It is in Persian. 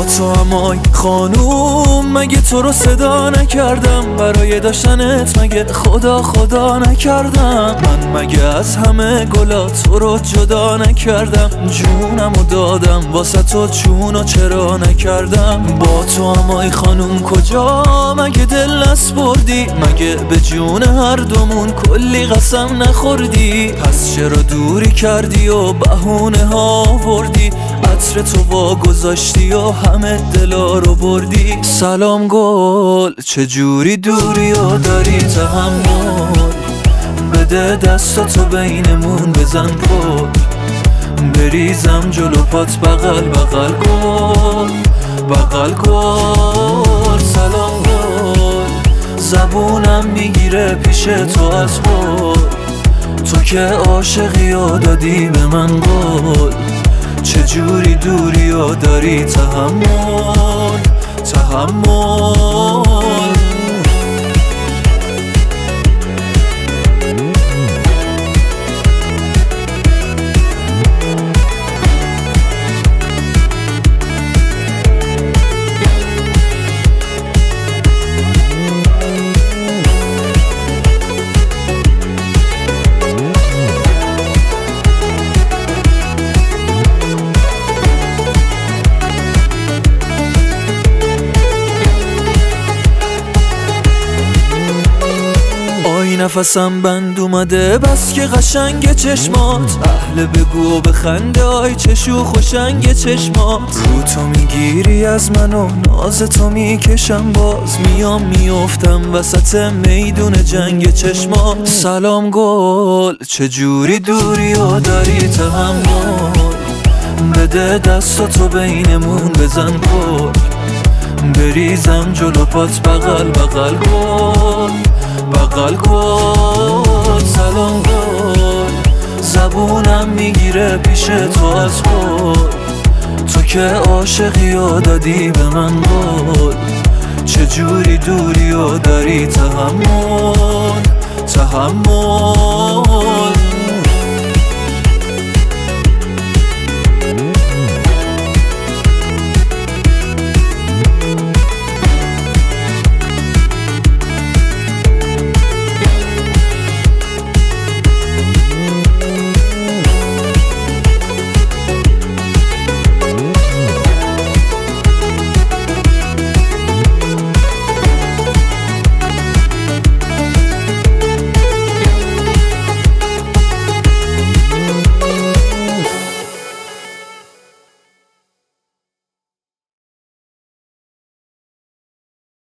تو همای خانوم، مگه تو رو صدا نکردم برای داشتنت؟ مگه خدا نکردم؟ من مگه از همه گلا تو رو جدا نکردم؟ جونمو دادم واسه تو، جونو چرا نکردم؟ با تو همای خانوم کجا؟ مگه دل نسپردی؟ مگه به جون هر دومون کلی قسم نخوردی؟ پس چرا دوری کردی و بهونه ها آوردی؟ عطر تو با گذاشتی و همه دلا رو بردی. سلام گل، چجوری دوری و داری تحمل؟ بده دستاتو بینمون بزن پل، بریزم جلو پات بغل بغل کن، بغل کن. سلام گل، زبونم میگیره پیش تو از خود، تو که عاشقی و دادی به من قول. چجوری دوری و داری تحمل؟ نفسم بند اومده بس که قشنگ چشمات، اهل بگو و بخنده، آی چه شوخ و شنگ چشمات. رو تو میگیری از من و ناز تو میکشم، باز میام میافتم وسط میدون جنگ چشمات. سلام گل، چجوری دوری و داری تحمل؟ بده دستاتو بینمون بزن پل، بریزم جلو پات بغل بغل کن، بغل کن. سلام گل، زبونم میگیره پیش تو از خود، تو که عاشقی و دادی به من قول. چجوری دوری و داری تحمل؟